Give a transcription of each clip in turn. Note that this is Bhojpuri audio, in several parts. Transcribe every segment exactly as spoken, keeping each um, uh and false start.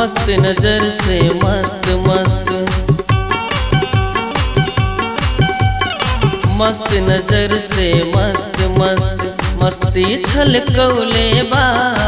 मस्त नजर से मस्त मस्त, मस्त नजर से मस्त मस्त मस्ती छलकौले बा।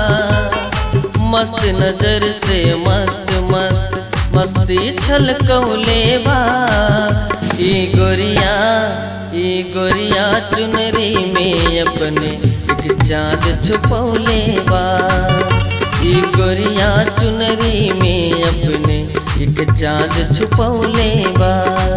मस्त नजर से मस्त मस्त मस्ती छलकौले बा। ई गोरिया ई गोरिया चुनरी में अपने एक चाँद छुपौले बा। ई गोरिया चुनरी में अपने एक चाँद छुपौले बा।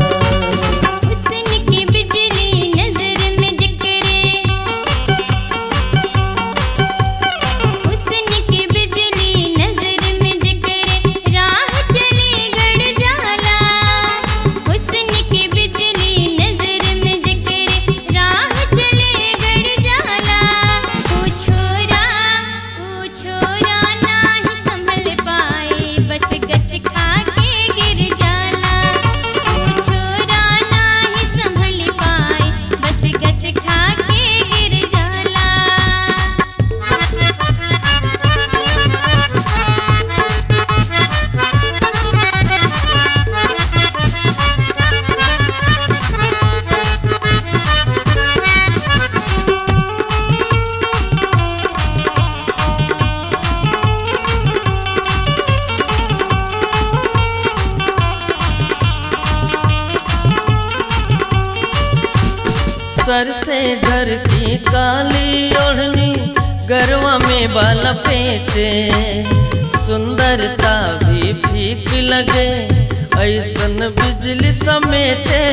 सर से घर की काली ओढ़नी गरवा में बाल पेटे, सुंदरता भी फीक लगे ऐसन बिजली समेटे।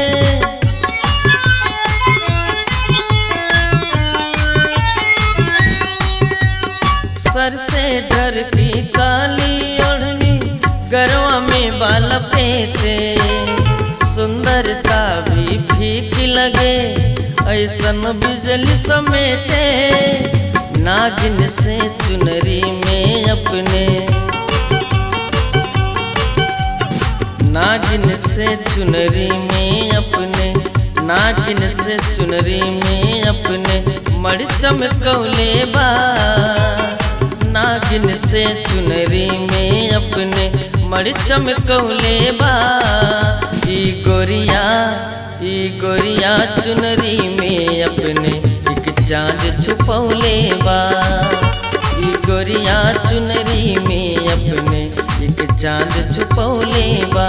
सर से घर की काली ओढ़नी गरवा में बाल पेटे, सुंदरता भी फीक लगे ऐसन बिजली समेटे। नागिन से चुनरी में अपने, नागिन से चुनरी में अपने, नागिन से चुनरी में अपने मड़ चमकौले बा। नागिन से चुनरी में अपने मड़ चमकौले बा। ई गोरिया ई गोरिया चुनरी में अपने एक चाँद छुपौले बा। ई गोरिया चुनरी में अपने एक चाँद छुपौले बा।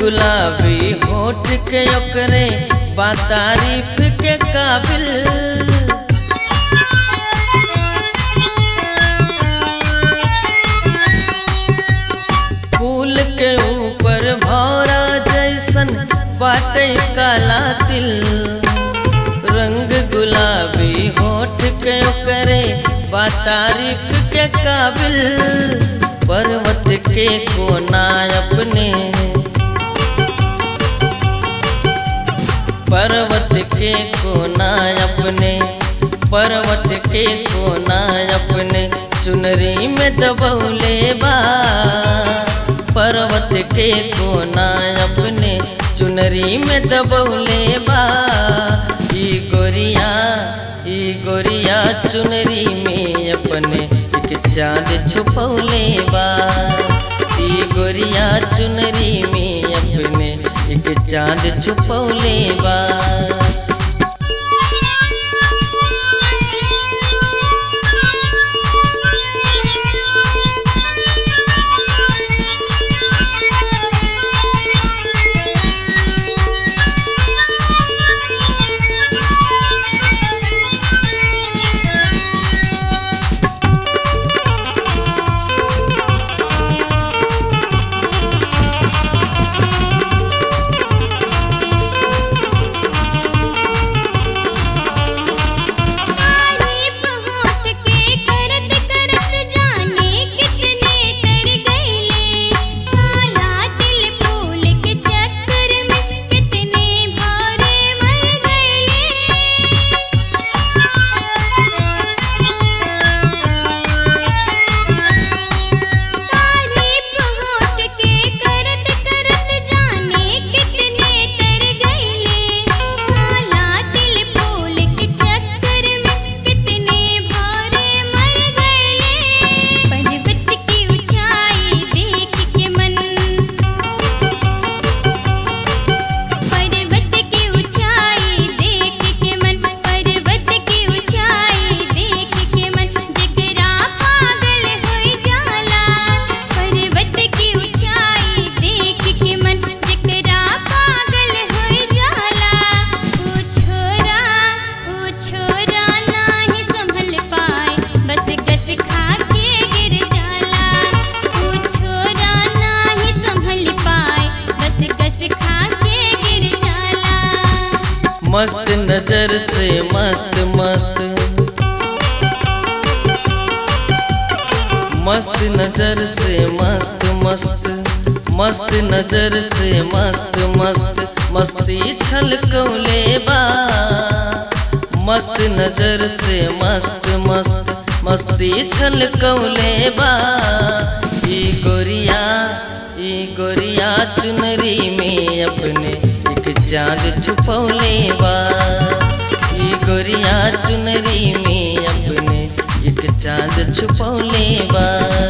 गुलाबी होठ के ओकरे बा तारीफ के काबिल। फूल के ऊपर भौरा जैसन बाटे काला तिल। रंग गुलाबी होठ के ओकरे बा तारीफ के काबिल। पर्वत के कोना अपने पर्वत के कोना अपने पर्वत के कोना अपने चुनरी में दबौले बा। पर्वत के कोना अपने चुनरी में दबौले बा। ई गोरिया ई गोरिया चुनरी में अपने एक चाँद छुपौले बा। ई गोरिया चुनरी में अपने एक चाँद छुपौले बा। मस्त नजर से मस्त मस्त मस्त नजर से मस्त मस्त मस्त नजर से मस्त मस्त मस्ती छलकौले बा। मस्त नजर से मस्त मस्त मस्ती छलकौले बा। ई गोरिया ई गोरिया चुनरी में अपने एक चाँद छुपौले बा। ई गोरिया चुनरी में अपने एक चाँद छुपौले बा।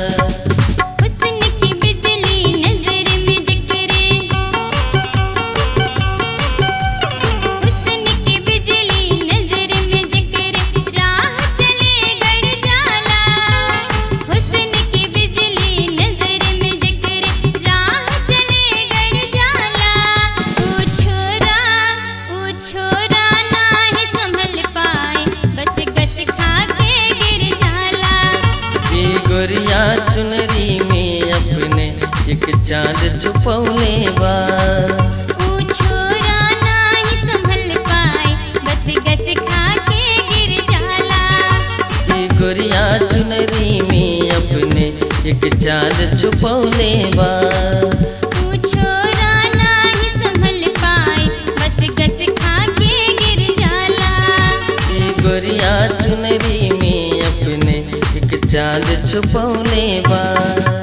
गोरिया चुनरी में अपने एक चाँद छुपौले बा। ऊ छोरा नाही संभल पाए बस गस खा के गिर जाला। ई गोरिया चुनरी में अपने एक चाँद छुपौले बा। ऊ छोरा नाही संभल पाए बस गस खा के गिर जाला। ई गोरिया चुनरी में अपने एक चाँद छुपौले बा।